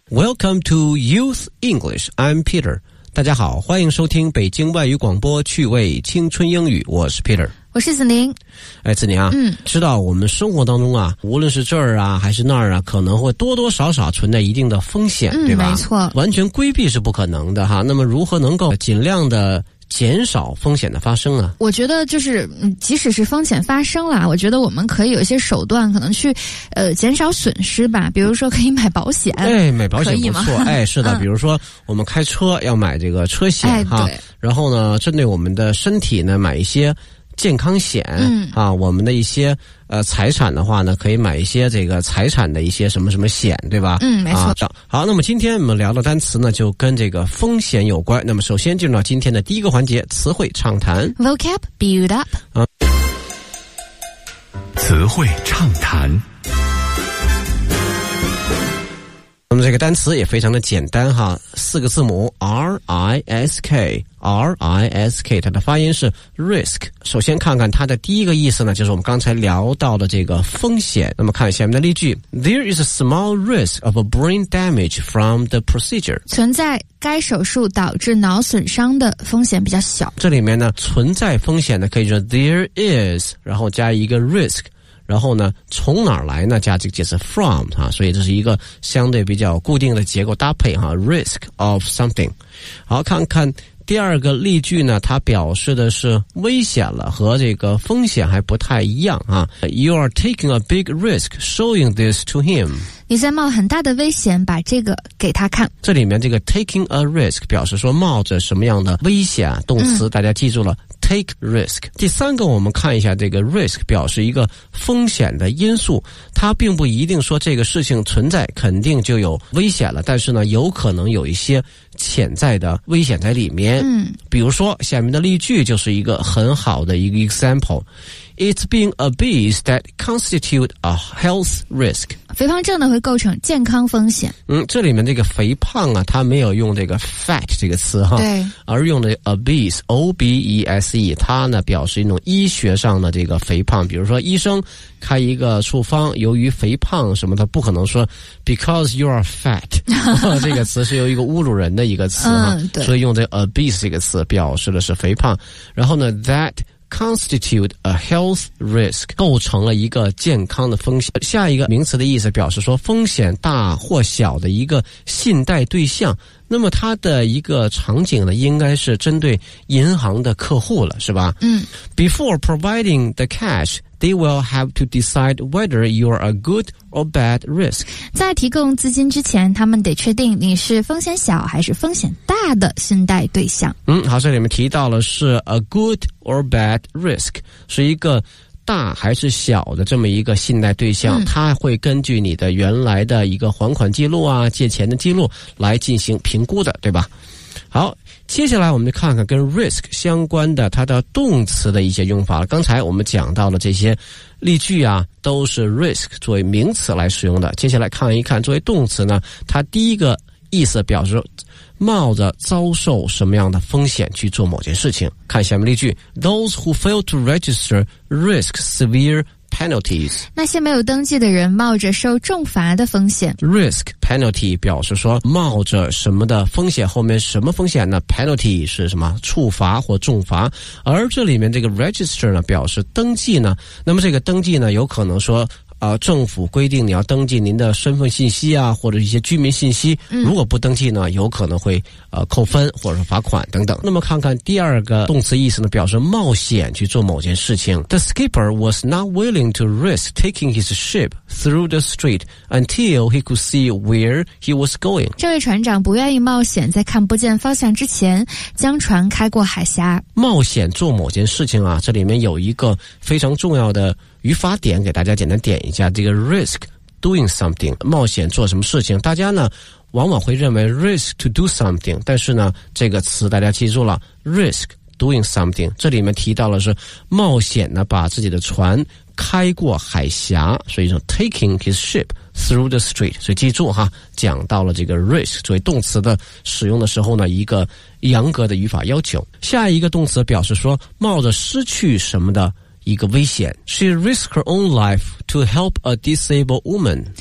Welcome to Youth English. I'm Peter. 大家好，欢迎收听北京外语广播趣味青春英语，我是 Peter。 我是子宁。 子宁啊，知道我们生活当中啊，无论是这儿啊还是那儿啊，可能会多多少少存在一定的风险，对吧？ 没错， 完全规避是不可能的哈。那么如何能够尽量的减少风险的发生呢？ 我觉得就是即使是风险发生了，我觉得我们可以有一些手段可能去减少损失吧，比如说可以买保险。 买保险不错。是的，比如说我们开车要买这个车险哈， 对。 然后呢，针对我们的身体呢买一些健康险我们的一些财产的话呢，可以买一些这个财产的一些什么什么险，对吧？ 没错。 好，那么今天我们聊的单词呢，就跟这个风险有关。那么首先进入到今天的第一个环节，词汇畅谈 Vocab Build Up。 词汇畅谈。 那么这个单词也非常的简单哈，4个字母 R-I-S-K， 它的发音是 risk。首先看看它的第一个意思呢，就是我们刚才聊到的这个风险。那么看下面的例句 ，There is a small risk of a brain damage from the procedure。 存在该手术导致脑损伤的风险比较小。 这里面呢，存在风险呢，可以说 there is， 然后加一个 risk。然后呢，从哪儿来呢？加这个介词 from 所以这是一个相对比较固定的结构搭配risk of something。好，看看第二个例句呢，它表示的是危险了，和这个风险还不太一样You are taking a big risk showing this to him。 你在冒很大的危险把这个给他看。 这里面这个 taking a risk 表示说冒着什么样的危险动词大家记住了take risk。第三个我们看一下这个 risk 表示一个风险的因素，它并不一定说这个事情存在肯定就有危险了，但是呢有可能有一些潜在的危险在里面。比如说下面的例句就是一个很好的一个 example。It's being obese that constitute a health risk。 肥胖症呢会构成健康风险。 这里面这个肥胖它没有用这个 fat 这个词对， 而用的 obese O-B-E-S-E， 它呢表示一种医学上的这个肥胖。比如说医生开一个处方，由于肥胖什么的，不可能说 because you are fat 这个词是有一个侮辱人的一个词所以用这 obese 这个词表示的是肥胖。然后呢 that constitute a health risk 构成了一个健康的风险。下一个名词的意思表示说风险大或小的一个信贷对象。那么它的一个场景呢，应该是针对银行的客户了，是吧？Before providing the cash, they will have to decide whether you are a good or bad risk。 在提供资金之前，他们得确定你是风险小还是风险大的信贷对象。 好，这里面提到了是 a good or bad risk， 是一个大还是小的这么一个信贷对象，它会根据你的原来的一个还款记录借钱的记录来进行评估的，对吧？好，接下来我们就看看跟 risk 相关的它的动词的一些用法了。刚才我们讲到了这些例句都是 risk 作为名词来使用的。接下来看一看作为动词呢，它第一个意思表示冒着遭受什么样的风险去做某件事情。看下面例句 Those who fail to register risk severe penalties。 那些没有登记的人冒着受重罚的风险。 Risk penalty 表示说冒着什么的风险，后面什么风险呢？ Penalty 是什么？处罚或重罚。而这里面这个 register 呢表示登记呢，那么这个登记呢有可能说政府规定你要登记您的身份信息或者一些居民信息，如果不登记呢，有可能会扣分或者是罚款等等。那么看看第二个动词意思呢，表示冒险去做某件事情。The skipper was not willing to risk taking his ship through the strait until he could see where he was going。 这位船长不愿意冒险在看不见方向之前将船开过海峡。冒险做某件事情这里面有一个非常重要的语法点给大家简单点一下，这个 risk doing something 冒险做什么事情。大家呢往往会认为 risk to do something， 但是呢这个词大家记住了 risk doing something， 这里面提到了是冒险呢把自己的船开过海峡，所以说 taking his ship through the strait。 所以记住讲到了这个 risk 作为动词的使用的时候呢，一个严格的语法要求。下一个动词表示说冒着失去什么的一个危险。 She risked her own life to help a disabled woman。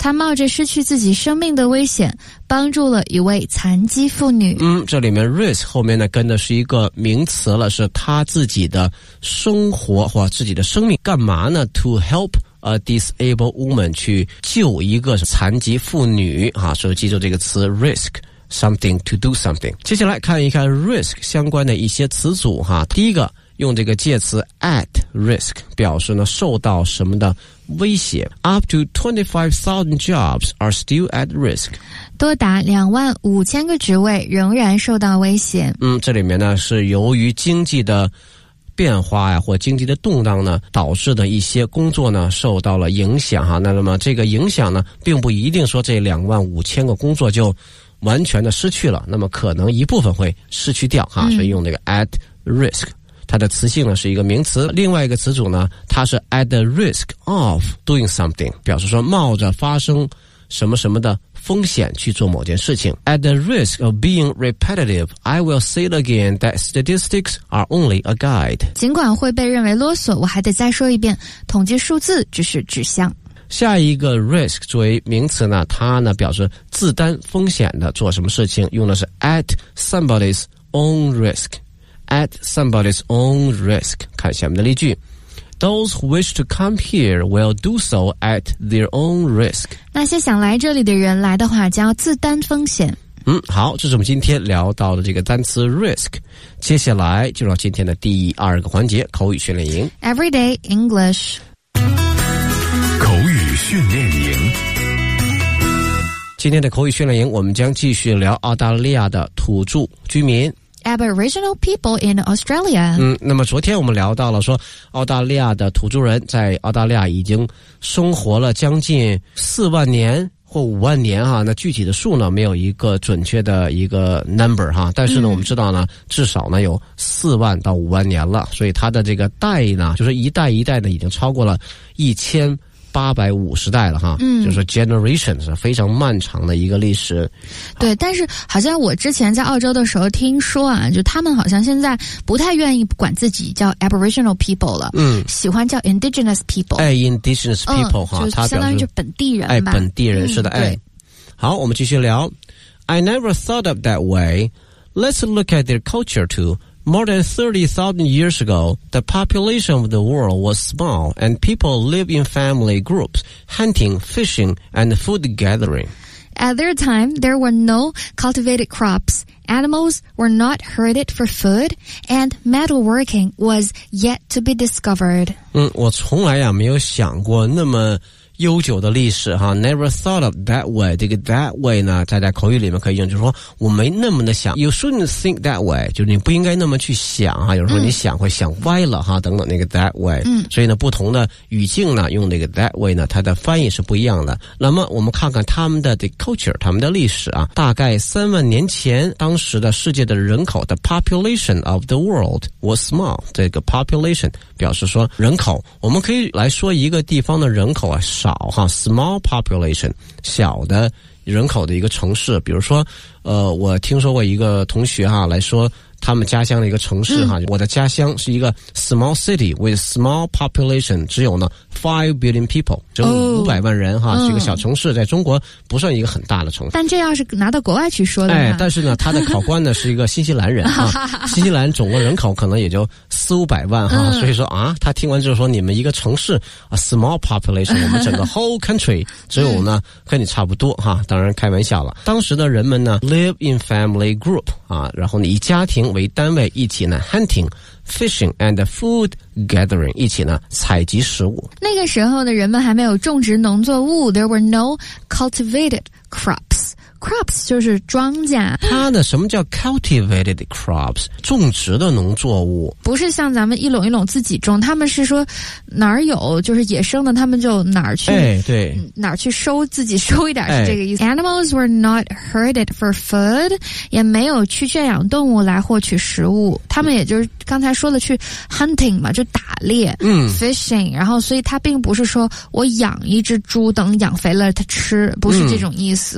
他冒着失去自己生命的危险，帮助了一位残疾妇女。 这里面 risk 后面呢跟的是一个名词了，是他自己的生活或自己的生命。干嘛呢 ？To help a disabled woman 去救一个残疾妇女啊，所以记住这个词 risk。Something to do something。接下来看一看 risk 相关的一些词组哈。第一个用这个介词 at risk 表示呢受到什么的威胁。Up to 25,000 jobs are still at risk。 多达25,000个职位仍然受到威胁。 这里面呢是由于经济的变化呀，或经济的动荡呢，导致的一些工作呢受到了影响哈。那么这个影响呢，并不一定说这25,000个工作就完全的失去了，那么可能一部分会失去掉哈，所以用这个 at risk。它的词性呢是一个名词，另外一个词组呢，它是 at the risk of doing something， 表示说冒着发生什么什么的风险去做某件事情。At the risk of being repetitive, I will say it again that statistics are only a guide。 尽管会被认为啰嗦，我还得再说一遍，统计数字只是指向。 下一个 risk 作为名词呢，它呢表示自担风险的做什么事情，用的是 at somebody's own risk。at somebody's own risk。 看下面的例句 Those who wish to come here will do so at their own risk。 那些想来这里的人来的话将要自担风险。 好，这是我们今天聊到的这个单词 risk。 接下来就到今天的第2个环节，口语训练营 Everyday English。 口语训练营。 今天的口语训练营，我们将继续聊澳大利亚的土著居民 Aboriginal people in Australia。 那么昨天我们聊到了说，澳大利亚的土著人在澳大利亚已经生活了将近4万年或5万年哈，那具体的数呢没有一个准确的一个 number 哈，但是呢我们知道呢至少呢有4万到5万年了，所以它的这个代呢就是一代一代的已经超过了1850代了哈，就是说 generation 是非常漫长的一个历史。 对，但是好像我之前在澳洲的时候听说啊，就他们好像现在不太愿意管自己叫 Aboriginal people 了，喜欢叫 Indigenous people。 Indigenous people 哈， 就相当于就本地人吧。 本地人是的，好，我们继续聊。I never thought of that way. Let's look at their culture too.More than 30,000 years ago, the population of the world was small and people lived in family groups, hunting, fishing, and food gathering. At their time, there were no cultivated crops. Animals were not herded for food, and metalworking was yet to be discovered. 我从来没有想过那么悠久的历史哈 ，never thought of that way。这个 that way 呢，在口语里面可以用，就是说我没那么的想。You shouldn't think that way， 就是你不应该那么去想哈。有时候你想会想歪了哈，等等那个 that way。所以呢，不同的语境呢，用这个 that way 呢，它的翻译是不一样的。那么我们看看他们的这 culture， 他们的历史啊，大概3万年前，当时的世界的人口的 population of the world was small。这个 population 表示说人口，我们可以来说一个地方的人口啊少哈 ，small population 小的人口的一个城市，比如说我听说过一个同学哈来说他们家乡的一个城市哈，我的家乡是一个 small city with small population， 只有呢5 billion people， 只有500万人哈，是一个小城市，在中国不算一个很大的城市。 但这要是拿到国外去说的话， 但是呢，他的考官呢是一个新西兰人啊，新西兰总共人口可能也就400-500万哈，所以说啊，他听完之后说你们一个城市啊 small population， 我们整个 whole country 只有呢跟你差不多哈，当然开玩笑了。当时的人们呢 live in family group 啊，然后呢以家庭为单位一起呢 hunting。Fishing and food gathering 一起呢采集食物。 那个时候的人们还没有种植农作物 ，There were no cultivated crops。Crops 就是庄稼。 它的什么叫 cultivated crops？ 种植的农作物， 不是像咱们一垄一垄自己种，他们是说哪儿有就是野生的，他们就哪儿去， 对， 哪儿去收，自己收一点是这个意思。Animals were not herded for food， 也没有去圈养动物来获取食物，他们也就是刚才说的去 hunting 嘛，就打猎，fishing， 然后所以它并不是说我养一只猪，等养肥了它吃，不是这种意思。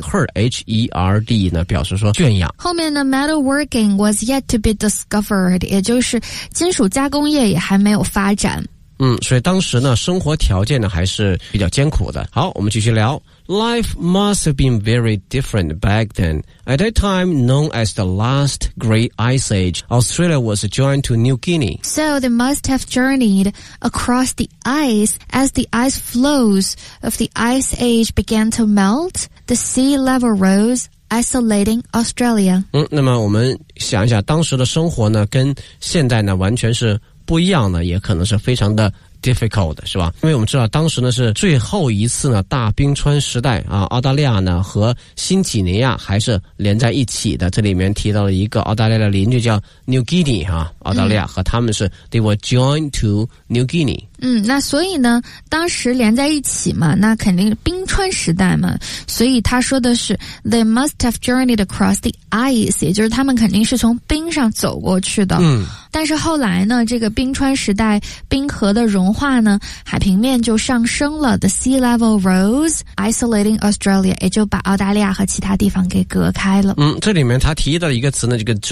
herd 呢表示说圈养。 后面呢 metalworking was yet to be discovered， 也就是金属加工业也还没有发展。 所以当时呢，生活条件呢还是比较艰苦的。好，我们继续聊。Life must have been very different back then. At that time, known as the last great ice age, Australia was joined to New Guinea. So they must have journeyed across the ice as the ice flows of the ice age began to melt. The sea level rose, isolating Australia. 那么我们想一下，当时的生活呢，跟现在呢完全是不一样的，也可能是非常的difficult 是吧？因为我们知道当时呢是最后一次呢大冰川时代啊，澳大利亚呢和新几内亚还是连在一起的。这里面提到了一个澳大利亚的邻居叫 New Guinea 哈，澳大利亚和他们是 they were joined to New Guinea。 那所以呢，当时连在一起嘛，那肯定冰川时代嘛，所以他说的是 they must have journeyed across the ice， 也就是他们肯定是从冰上走过去的。但是后来呢，这个冰川时代冰河的融化呢，海平面就上升了 the sea level rose, isolating Australia， 也就把澳大利亚和其他地方给隔开了。 这里面他提到的一个词呢，这个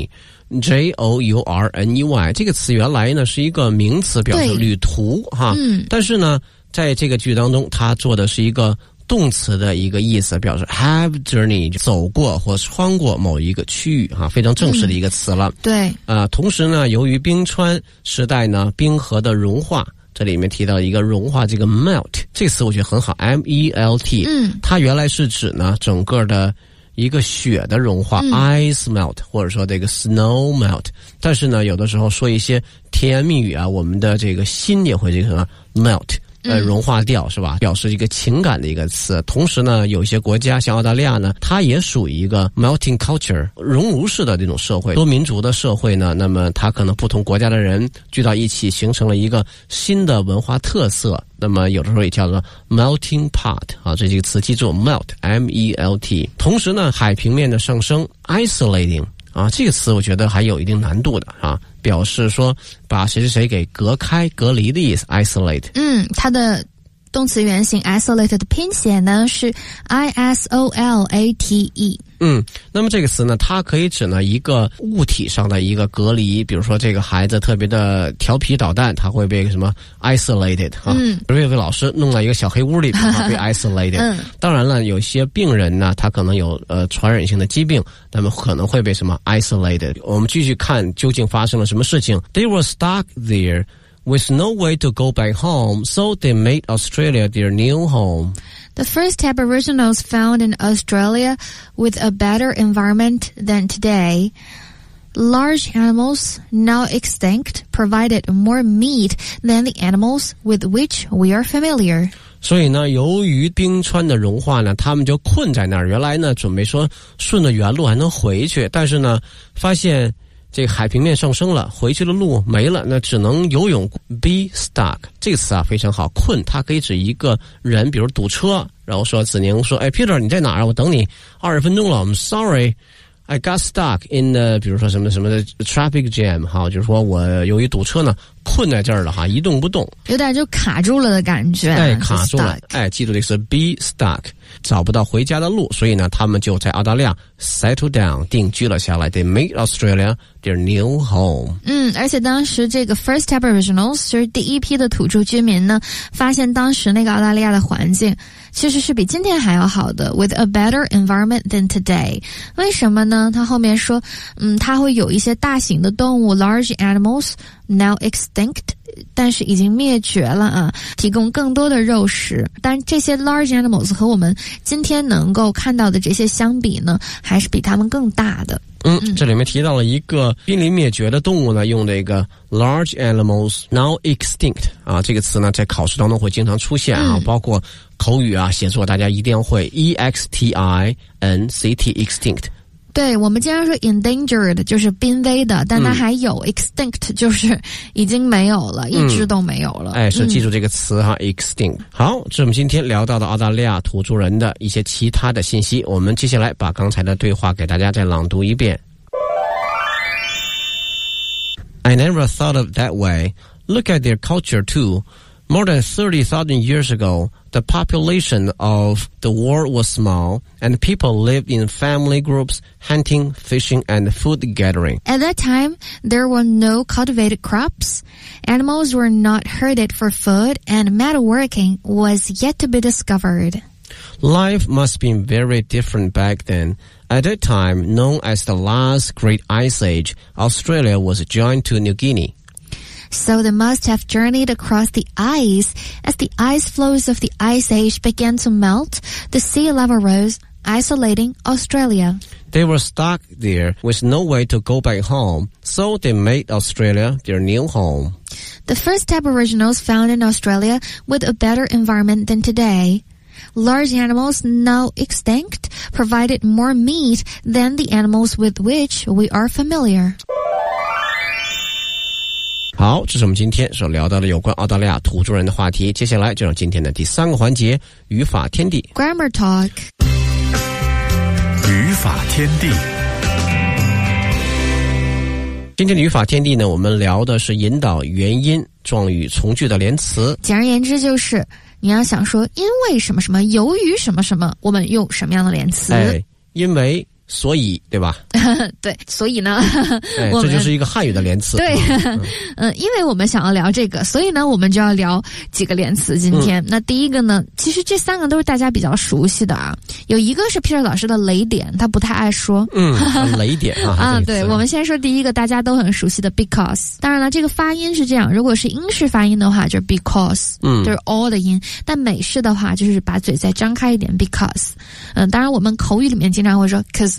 journey。Journey 这个词原来呢是一个名词，表示旅途哈。但是呢，在这个句当中，它做的是一个动词的一个意思，表示 have journeyed 走过或穿过某一个区域哈，非常正式的一个词了。 对， 同时呢，由于冰川时代呢冰河的融化，这里面提到一个融化，这个 melt 这个词我觉得很好 ，M-E-L-T，它原来是指呢整个的一个雪的融化，ice melt， 或者说这个 snow melt。但是呢，有的时候说一些甜言蜜语啊，我们的这个心也会这个 melt，融化掉是吧？表示一个情感的一个词。同时呢，有一些国家像澳大利亚呢，它也属于一个 melting culture， 熔炉式的这种社会，多民族的社会呢，那么它可能不同国家的人聚到一起，形成了一个新的文化特色。那么有的时候也叫做 melting pot 啊，这几个词记住 melt M-E-L-T。同时呢，海平面的上升 isolating。这个词我觉得还有一定难度的啊，表示说把谁谁谁给隔开、隔离的意思 ，isolate。 它的动词原形 isolate 的拼写呢是 I-S-O-L-A-T-E。 那么这个词呢，它可以指呢一个物体上的一个隔离，比如说这个孩子特别的调皮捣蛋，他会被什么 isolated 啊，比如有个老师弄到一个小黑屋里边被 isolated。当然了，有些病人呢，他可能有传染性的疾病，那么可能会被什么 isolated。我们继续看究竟发生了什么事情。They were stuck there with no way to go back home, so they made Australia their new home.The first Aboriginals found in Australia with a better environment than today. Large animals, now extinct, provided more meat than the animals with which we are familiar. 所以呢，由于冰川的融化呢，他们就困在那儿。原来呢，准备说顺着原路还能回去，但是呢，发现这个海平面上升了，回去的路没了，那只能游泳。Be stuck 这个词啊非常好，困它可以指一个人，比如堵车，然后说子宁说，哎 Peter 你在哪儿？我等你20分钟了。I'm sorry, I got stuck in the 比如说什么什么的 traffic jam 哈，就是说我由于堵车呢困在这儿了哈，一动不动， 有点就卡住了的感觉。 卡住了。记住这个是 be stuck， 找不到回家的路，所以呢，他们就在澳大利亚 settle down 定居了下来。They made Australia their new home。 而且当时这个 first Aboriginals 就是第一批的土著居民呢，发现当时那个澳大利亚的环境其实是比今天还要好的 ，with a better environment than today。为什么呢？他后面说，它会有一些大型的动物 ，large animals now extinct， 但是已经灭绝了啊，提供更多的肉食。但这些 large animals 和我们今天能够看到的这些相比呢，还是比它们更大的。 这里面提到了一个濒临灭绝的动物呢，用这个 large animals now extinct 啊，这个词呢在考试当中会经常出现啊，包括口语啊、写作，大家一定会 extinct extinct。 对，我们经常说 endangered 就是濒危的，但它还有 extinct 就是已经没有了，一只都没有了。 是记住这个词哈 extinct。好，这是我们今天聊到的澳大利亚土著人的一些其他的信息。我们接下来把刚才的对话给大家再朗读一遍。I never thought of that way. Look at their culture too. More than 30,000 years ago, The population of the world was small, and people lived in family groups, hunting, fishing, and food gathering. At that time, there were no cultivated crops. Animals were not herded for food, and metalworking was yet to be discovered. Life must have been very different back then. At that time, known as the last great ice age, Australia was joined to New Guinea. So they must have journeyed across the ice. As the ice floes of the Ice Age began to melt, the sea level rose, isolating Australia. They were stuck there with no way to go back home, so they made Australia their new home. The first Aboriginals found in Australia with a better environment than today. Large animals, now extinct, provided more meat than the animals with which we are familiar. 好，这是我们今天所聊到的有关澳大利亚土著人的话题。接下来就让今天的第3个环节语法天地 Grammar Talk。 语法天地。 今天的语法天地呢，我们聊的是引导原因状语从句的连词。 简而言之就是你要想说因为什么什么，由于什么什么，我们用什么样的连词？ 因为所以，对吧？ 对，所以呢， 这就是一个汉语的连词。 对，因为我们想要聊这个，所以呢，我们就要聊几个连词。今天，那第一个呢，其实这3个都是大家比较熟悉的啊。有一个是 Peter 老师的雷点，他不太爱说。 雷点啊。 啊，对，我们先说第一个，大家都很熟悉的 because。当然了，这个发音是这样，如果是英式发音的话，就是 because，就是 all 的音。但美式的话，就是把嘴再张开一点 because。当然我们口语里面经常会说 cause。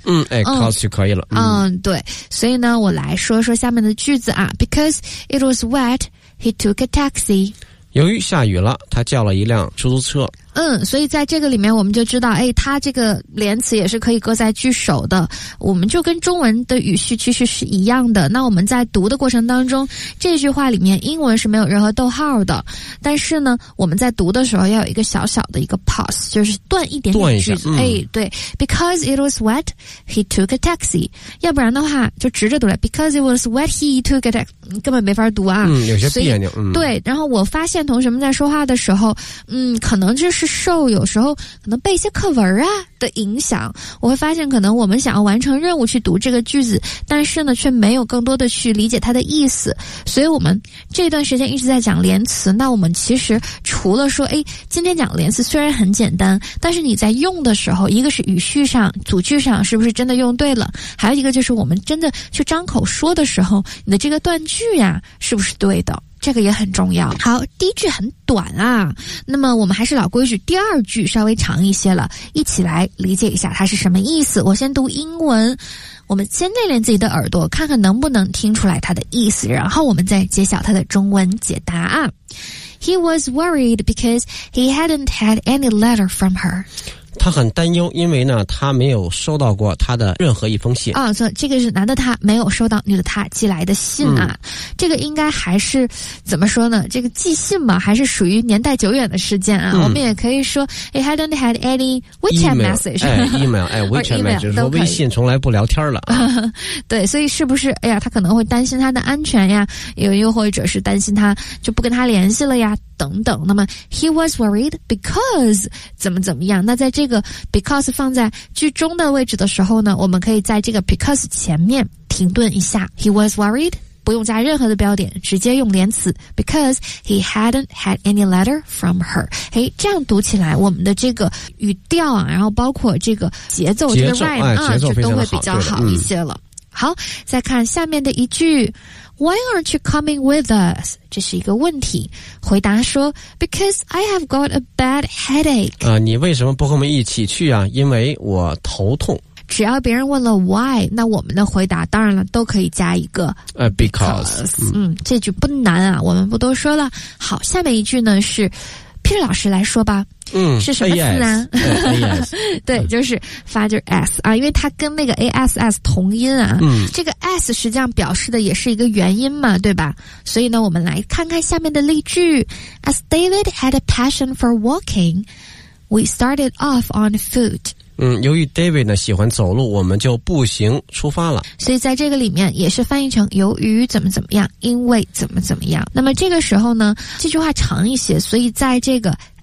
cause 就可以了。 对，所以呢，我来说说下面的句子啊。Because it was wet, he took a taxi. 由于下雨了，他叫了一辆出租车。 所以在这个里面我们就知道，它这个连词也是可以搁在句首的，我们就跟中文的语序其实是一样的。那我们在读的过程当中，这句话里面英文是没有任何逗号的，但是呢，我们在读的时候要有一个小小的一个 pause， 就是断一点点句子。对 ，Because it was wet, he took a taxi。要不然的话就直着读来 ，Because it was wet, he took a taxi， 根本没法读啊。 有些别扭。 对，然后我发现同学们在说话的时候，可能就是受有时候可能背一些课文啊的影响，我会发现可能我们想要完成任务去读这个句子，但是呢却没有更多的去理解它的意思，所以我们这段时间一直在讲连词。那我们其实除了说今天讲连词虽然很简单，但是你在用的时候，一个是语序上组句上是不是真的用对了，还有一个就是我们真的去张口说的时候，你的这个断句呀是不是对的，这个也很重要。好，第一句很短啊，那么我们还是老规矩，第二句稍微长一些了，一起来理解一下它是什么意思。我先读英文，我们先练练自己的耳朵，看看能不能听出来它的意思，然后我们再揭晓它的中文解答啊。He was worried because he hadn't had any letter from her. 他很担忧，因为呢，他没有收到过他的任何一封信。 这个是男的他没有收到女的他寄来的信啊。这个应该还是怎么说呢？这个寄信嘛，还是属于年代久远的事件啊。我们也可以说 he hadn't had any WeChat message。WeChat message 就是说微信从来不聊天了。对，所以是不是他可能会担心他的安全呀，又或者是担心他就不跟他联系了呀等等。那么 he was worried because 怎么样，那在这个 because 放在句中的位置的时候呢，我们可以在这个 because 前面停顿一下。 He was worried， 不用加任何的标点，直接用连词 because he hadn't had any letter from her。这样读起来我们的这个语调啊，然后包括这个节奏这个 rhyme 就都会比较好一些了。好，再看下面的一句Why aren't you coming with us? 这是一个问题。回答说 Because I have got a bad headache. 你为什么不和我们一起去啊？因为我头痛。 只要别人问了 why， 那我们的回答当然了都可以加一个 because。 这句不难啊，我们不多说了。好，下面一句呢是 Peter 老师来说吧。是什么词呢？对，就是发就是 s 啊，因为它跟那个 ass 同音啊。这个 s 实际上表示的也是一个元音嘛，对吧？所以呢，我们来看看下面的例句。As David had a passion for walking, we started off on foot. 由于 David 呢喜欢走路，我们就步行出发了。 所以在这个里面也是翻译成由于怎么样，因为怎么样。那么这个时候呢，这句话长一些，所以在这个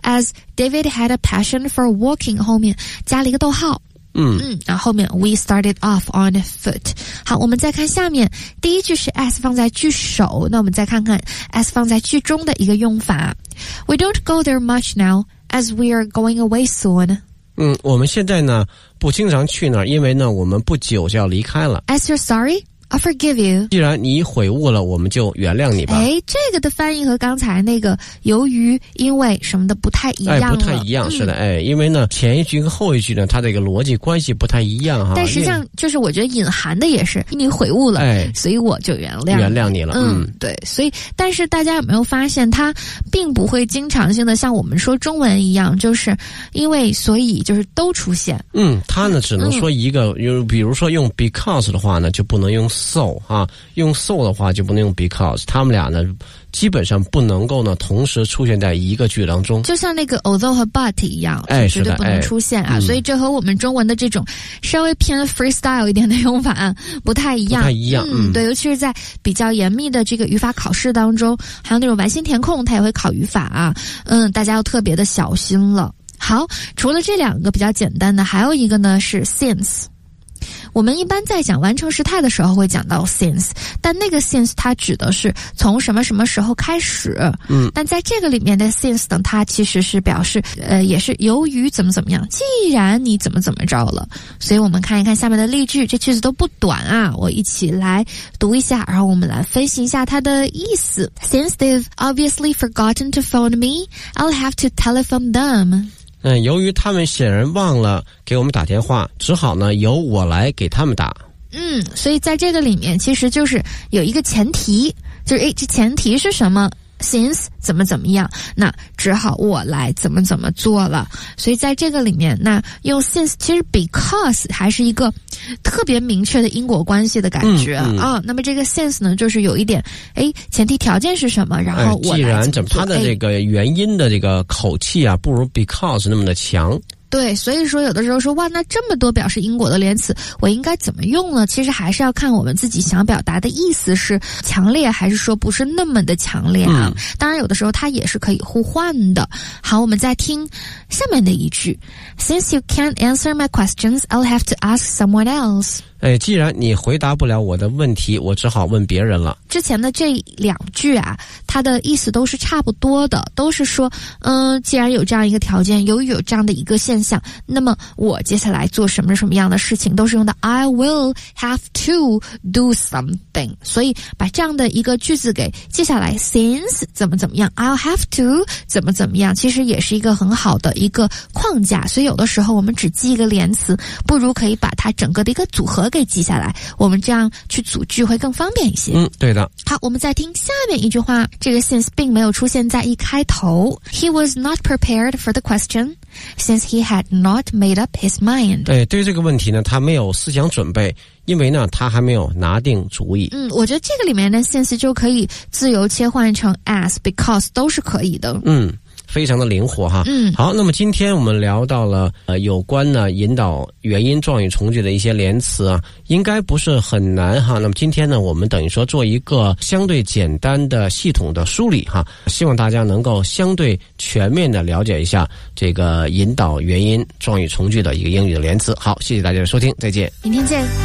as David had a passion for walking 后面加了一个逗号。然后后面 we started off on foot。 好，我们再看下面，第一句是 as 放在句首，那我们再看看 as 放在句中的一个用法。 We don't go there much now as we are going away soon。 我们现在呢不经常去那儿，因为呢我们不久就要离开了。 As you're sorry, I'll forgive you。 既然你悔悟了，我们就原谅你吧。 这个的翻译和刚才那个由于因为什么的不太一样了。 不太一样，是的，因为呢前一句跟后一句呢它这个逻辑关系不太一样哈。 但实际上就是我觉得隐含的也是你悔悟了，所以我就原谅你了。对，所以但是大家有没有发现它并不会经常性的像我们说中文一样，就是因为所以就是都出现。它呢只能说一个，比如说用 because 的话呢就不能用so 啊，用 so 的话就不能用 because， 他们俩呢基本上不能够呢同时出现在一个句当中，就像那个 although 和 but 一样，绝对不能出现啊。所以这和我们中文的这种稍微偏 freestyle 一点的用法不太一样。对，尤其是在比较严密的这个语法考试当中，还有那种完形填空，它也会考语法啊。大家要特别的小心了。好，除了这两个比较简单的，还有一个呢是 since。我们一般在讲完成时态的时候会讲到 since， 但那个 since 它指的是从什么什么时候开始。但在这个里面的 since 呢，它其实是表示也是由于怎么怎么样，既然你怎么怎么着了。所以我们看一看下面的例句，这句子都不短啊，我一起来读一下，然后我们来分析一下它的意思。Since they've obviously forgotten to phone me, I'll have to telephone them。 由于他们显然忘了给我们打电话，只好呢由我来给他们打。 所以在这个里面其实就是有一个前提，就是这前提是什么？since 怎么怎么样，那只好我来怎么怎么做了。所以在这个里面，那用 since 其实 because 还是一个特别明确的因果关系的感觉啊。那么这个 since 呢，就是有一点前提条件是什么，然后我来怎么做。 它的这个原因的这个口气啊，不如 because 那么的强。 对，所以说有的时候说哇，那这么多表示因果的连词，我应该怎么用呢？其实还是要看我们自己想表达的意思是强烈还是说不是那么的强烈啊。当然有的时候它也是可以互换的。好，我们再听下面的一句 Since you can't answer my questions, I'll have to ask someone else。 既然你回答不了我的问题，我只好问别人了。 之前的这两句啊，它的意思都是差不多的，都是说既然有这样一个条件，由于有这样的一个现象，那么我接下来做什么什么样的事情，都是用的 I will have to do something。 所以把这样的一个句子给接下来 since 怎么怎么样 I'll have to 怎么怎么样，其实也是一个很好的一个框架。所以有的时候我们只记一个连词，不如可以把它整个的一个组合给记下来，我们这样去组句会更方便一些。 对的。 好，我们再听下面一句话，这个 since 并没有出现在一开头。 He was not prepared for the question since he had not made up his mind。 对于这个问题呢，他没有思想准备，因为呢他还没有拿定主意。 我觉得这个里面的 since 就可以自由切换成 as because 都是可以的。 非常的灵活哈。好，那么今天我们聊到了有关呢引导元音状语从句的一些连词啊，应该不是很难哈。那么今天呢，我们等于说做一个相对简单的系统的梳理哈，希望大家能够相对全面的了解一下这个引导元音状语从句的一个英语的连词。好，谢谢大家的收听，再见， 明天见。